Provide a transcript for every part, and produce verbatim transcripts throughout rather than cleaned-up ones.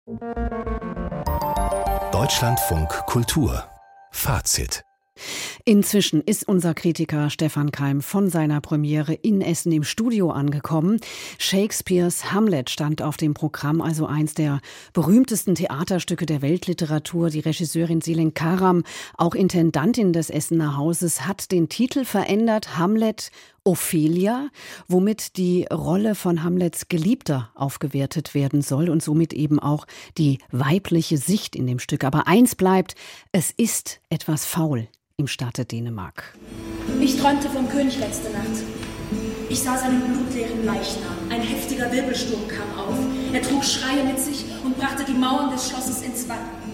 Deutschlandfunk Kultur Fazit. Inzwischen ist unser Kritiker Stefan Keim von seiner Premiere in Essen im Studio angekommen. Shakespeares Hamlet stand auf dem Programm, also eins der berühmtesten Theaterstücke der Weltliteratur. Die Regisseurin Selin Karam, auch Intendantin des Essener Hauses, hat den Titel verändert, Hamlet Ophelia, womit die Rolle von Hamlets Geliebter aufgewertet werden soll und somit eben auch die weibliche Sicht in dem Stück. Aber eins bleibt, es ist etwas faul im Staate Dänemark. Ich träumte vom König letzte Nacht. Ich sah seinen blutleeren Leichnam. Ein heftiger Wirbelsturm kam auf. Er trug Schreie mit sich und brachte die Mauern des Schlosses ins Wanken.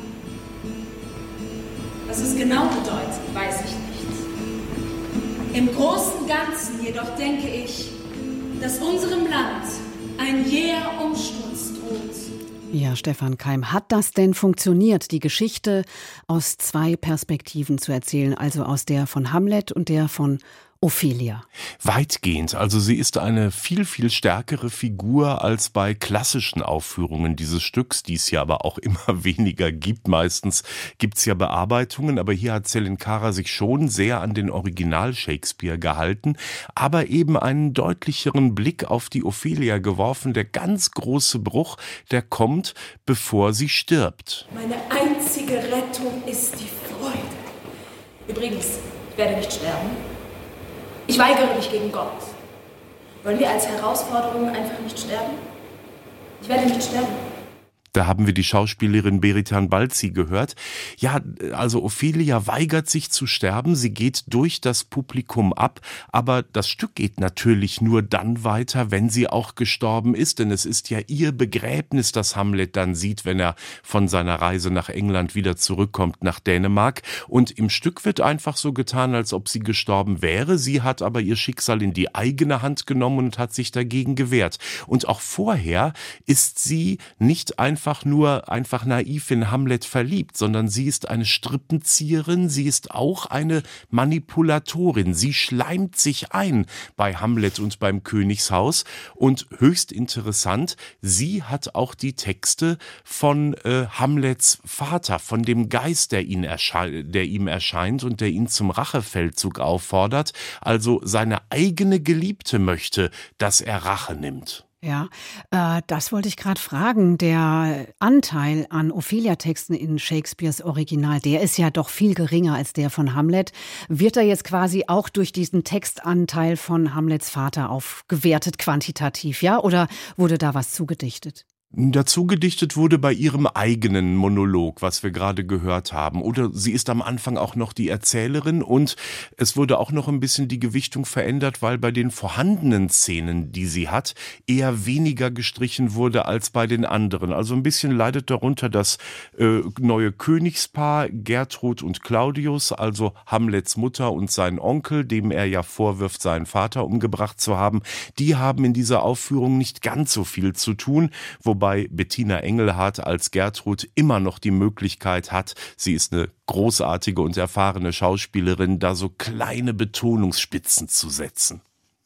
Was es genau bedeutet, weiß ich nicht. Im großen Ganzen jedoch denke ich, dass unserem Land ein jäher Umsturz droht. Ja, Stefan Keim, hat das denn funktioniert, die Geschichte aus zwei Perspektiven zu erzählen, also aus der von Hamlet und der von Ophelia? Weitgehend. Also sie ist eine viel, viel stärkere Figur als bei klassischen Aufführungen dieses Stücks, die es ja aber auch immer weniger gibt. Meistens gibt es ja Bearbeitungen, aber hier hat Selin Kara sich schon sehr an den Original Shakespeare gehalten, aber eben einen deutlicheren Blick auf die Ophelia geworfen. Der ganz große Bruch, der kommt, bevor sie stirbt. Meine einzige Rettung ist die Freude. Übrigens, ich werde nicht sterben. Ich weigere mich gegen Gott. Wollen wir als Herausforderung einfach nicht sterben? Ich werde nicht sterben. Da haben wir die Schauspielerin Beritan Balci gehört. Ja, also Ophelia weigert sich zu sterben, sie geht durch das Publikum ab, aber das Stück geht natürlich nur dann weiter, wenn sie auch gestorben ist, denn es ist ja ihr Begräbnis, das Hamlet dann sieht, wenn er von seiner Reise nach England wieder zurückkommt nach Dänemark. Und im Stück wird einfach so getan, als ob sie gestorben wäre. Sie hat aber ihr Schicksal in die eigene Hand genommen und hat sich dagegen gewehrt. Und auch vorher ist sie nicht einfach einfach nur einfach naiv in Hamlet verliebt, sondern sie ist eine Strippenzieherin, sie ist auch eine Manipulatorin. Sie schleimt sich ein bei Hamlet und beim Königshaus und höchst interessant, sie hat auch die Texte von äh, Hamlets Vater, von dem Geist, der, ihn ersche- der ihm erscheint und der ihn zum Rachefeldzug auffordert. Also seine eigene Geliebte möchte, dass er Rache nimmt. Ja, äh, das wollte ich gerade fragen. Der Anteil an Ophelia-Texten in Shakespeares Original, der ist ja doch viel geringer als der von Hamlet. Wird er jetzt quasi auch durch diesen Textanteil von Hamlets Vater aufgewertet, quantitativ, ja? Oder wurde da was zugedichtet? Dazu gedichtet wurde bei ihrem eigenen Monolog, was wir gerade gehört haben. Oder sie ist am Anfang auch noch die Erzählerin und es wurde auch noch ein bisschen die Gewichtung verändert, weil bei den vorhandenen Szenen, die sie hat, eher weniger gestrichen wurde als bei den anderen. Also ein bisschen leidet darunter das äh, neue Königspaar Gertrud und Claudius, also Hamlets Mutter und sein Onkel, dem er ja vorwirft, seinen Vater umgebracht zu haben. Die haben in dieser Aufführung nicht ganz so viel zu tun, wobei Bettina Engelhardt als Gertrud immer noch die Möglichkeit hat, sie ist eine großartige und erfahrene Schauspielerin, da so kleine Betonungsspitzen zu setzen.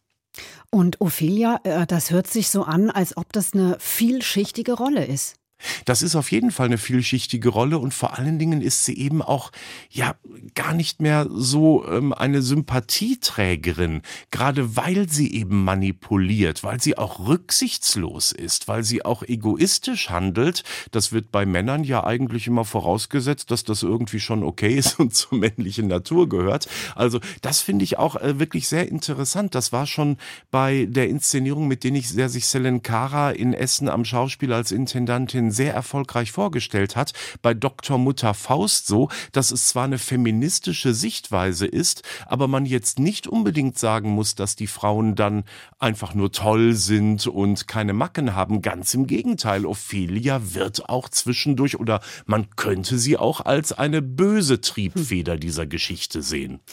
Und Ophelia, das hört sich so an, als ob das eine vielschichtige Rolle ist. Das ist auf jeden Fall eine vielschichtige Rolle und vor allen Dingen ist sie eben auch ja gar nicht mehr so ähm, eine Sympathieträgerin, gerade weil sie eben manipuliert, weil sie auch rücksichtslos ist, weil sie auch egoistisch handelt. Das wird bei Männern ja eigentlich immer vorausgesetzt, dass das irgendwie schon okay ist und zur männlichen Natur gehört. Also das finde ich auch äh, wirklich sehr interessant. Das war schon bei der Inszenierung, mit der, ich, der sich Selin Kara in Essen am Schauspiel als Intendantin sehr erfolgreich vorgestellt hat, bei Doktor Mutter Faust so, dass es zwar eine feministische Sichtweise ist, aber man jetzt nicht unbedingt sagen muss, dass die Frauen dann einfach nur toll sind und keine Macken haben. Ganz im Gegenteil, Ophelia wird auch zwischendurch oder man könnte sie auch als eine böse Triebfeder dieser Geschichte sehen.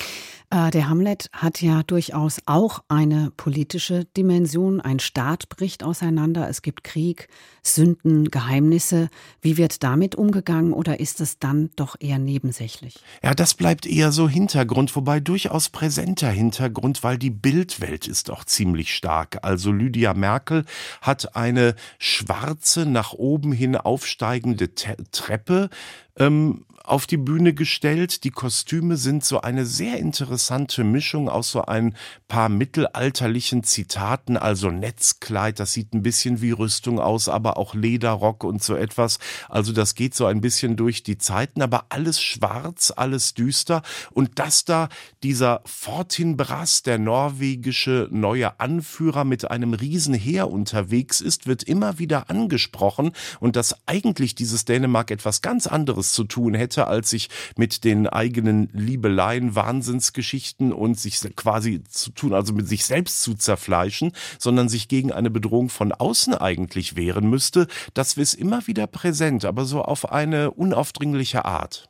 Äh, der Hamlet hat ja durchaus auch eine politische Dimension. Ein Staat bricht auseinander, es gibt Krieg, Sünden, Geheimnisse. Wie wird damit umgegangen oder ist es dann doch eher nebensächlich? Ja, das bleibt eher so Hintergrund, wobei durchaus präsenter Hintergrund, weil die Bildwelt ist auch ziemlich stark. Also Lydia Merkel hat eine schwarze, nach oben hin aufsteigende Te- Treppe ähm, auf die Bühne gestellt. Die Kostüme sind so eine sehr interessante Mischung aus so ein paar mittelalterlichen Zitaten, also Netzkleid, das sieht ein bisschen wie Rüstung aus, aber auch Lederrock und so etwas. Also das geht so ein bisschen durch die Zeiten, aber alles schwarz, alles düster. Und dass da dieser Fortinbras, der norwegische neue Anführer mit einem Riesenheer unterwegs ist, wird immer wieder angesprochen und dass eigentlich dieses Dänemark etwas ganz anderes zu tun hätte, als sich mit den eigenen Liebeleien, Wahnsinnsgeschichten und sich quasi zu tun, also mit sich selbst zu zerfleischen, sondern sich gegen eine Bedrohung von außen eigentlich wehren müsste. Das ist immer wieder präsent, aber so auf eine unaufdringliche Art.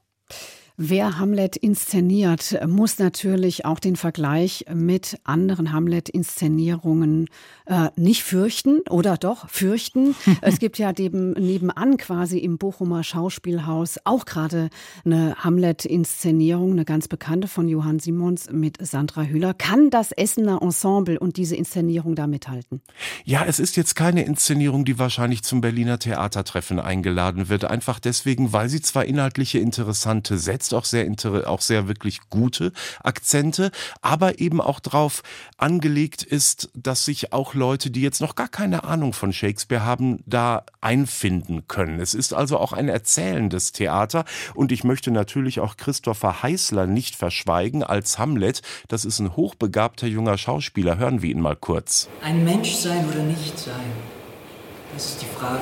Wer Hamlet inszeniert, muss natürlich auch den Vergleich mit anderen Hamlet-Inszenierungen äh, nicht fürchten oder doch fürchten. Es gibt ja neben, nebenan quasi im Bochumer Schauspielhaus auch gerade eine Hamlet-Inszenierung, eine ganz bekannte von Johann Simons mit Sandra Hüller. Kann das Essener Ensemble und diese Inszenierung da mithalten? Ja, es ist jetzt keine Inszenierung, die wahrscheinlich zum Berliner Theatertreffen eingeladen wird. Einfach deswegen, weil sie zwar inhaltliche interessante Sätze, auch sehr, auch sehr wirklich gute Akzente, aber eben auch drauf angelegt ist, dass sich auch Leute, die jetzt noch gar keine Ahnung von Shakespeare haben, da einfinden können. Es ist also auch ein erzählendes Theater und ich möchte natürlich auch Christopher Heißler nicht verschweigen als Hamlet. Das ist ein hochbegabter junger Schauspieler. Hören wir ihn mal kurz. Ein Mensch sein oder nicht sein, das ist die Frage.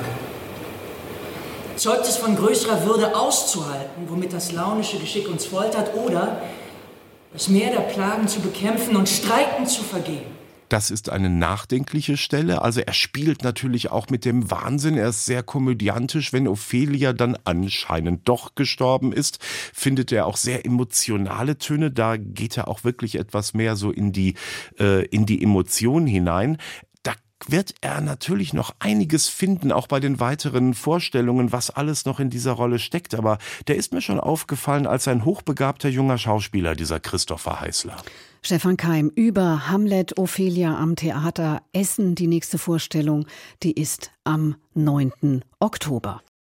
Zeugt es von größerer Würde auszuhalten, womit das launische Geschick uns foltert, oder das Meer der Plagen zu bekämpfen und Streiten zu vergehen? Das ist eine nachdenkliche Stelle. Also er spielt natürlich auch mit dem Wahnsinn. Er ist sehr komödiantisch. Wenn Ophelia dann anscheinend doch gestorben ist, findet er auch sehr emotionale Töne. Da geht er auch wirklich etwas mehr so in die, äh, in die Emotion hinein. Wird er natürlich noch einiges finden, auch bei den weiteren Vorstellungen, was alles noch in dieser Rolle steckt. Aber der ist mir schon aufgefallen als ein hochbegabter junger Schauspieler, dieser Christopher Heißler. Stefan Keim über Hamlet, Ophelia am Theater Essen. Die nächste Vorstellung, die ist am neunten Oktober.